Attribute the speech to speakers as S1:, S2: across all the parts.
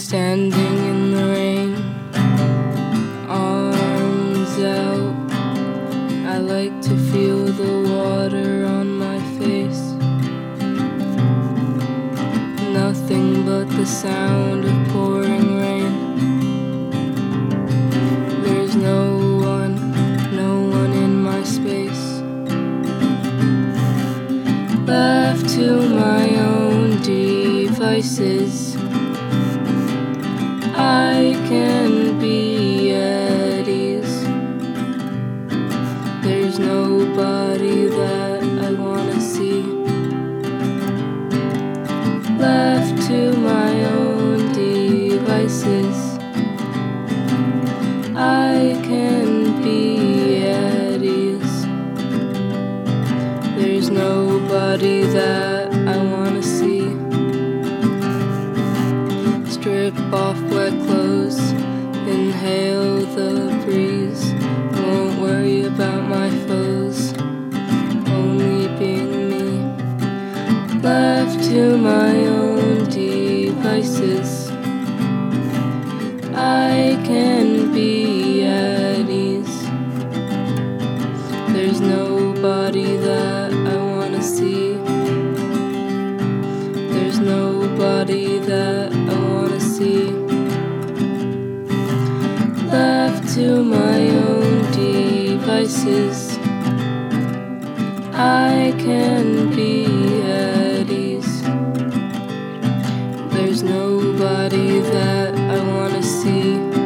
S1: Standing in the rain, arms out. I like to feel the water on my face. Nothing but the sound of pouring rain. There's no one in my space. Left to my own devices, I can be at ease. There's nobody that I wanna see. Left to my own devices, I can be at ease. There's nobody that I wanna see. Strip off wet clothes, inhale the breeze. Won't worry about my foes, only being me. Left to my own devices, I can be at ease. There's nobody that I wanna see. There's nobody that I wanna see. Left to my own devices, I can be at ease. There's nobody that I wanna see.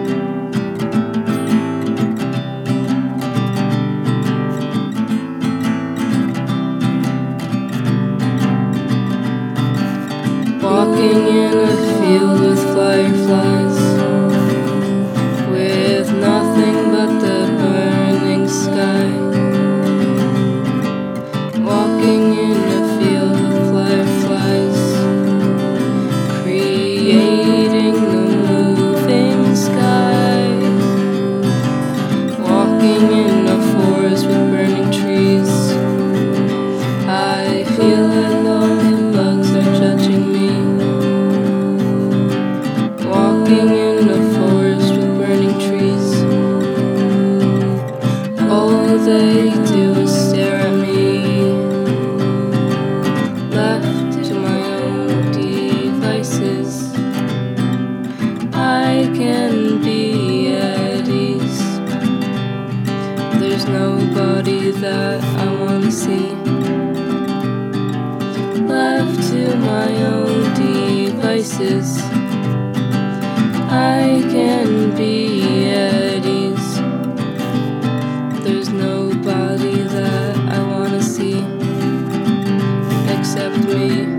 S1: Walking in a field with fireflies, with nothing but the burning sky. Walking in a field of fireflies, creating the moving sky. Walking in a forest with burning trees, I feel alone, the bugs are judging me. Walking in a forest with burning trees, all they do is stare at me. Left to my own devices, I can be at ease. There's nobody that I wanna see. Left to my own devices, I can be at ease. There's nobody that I wanna see except me.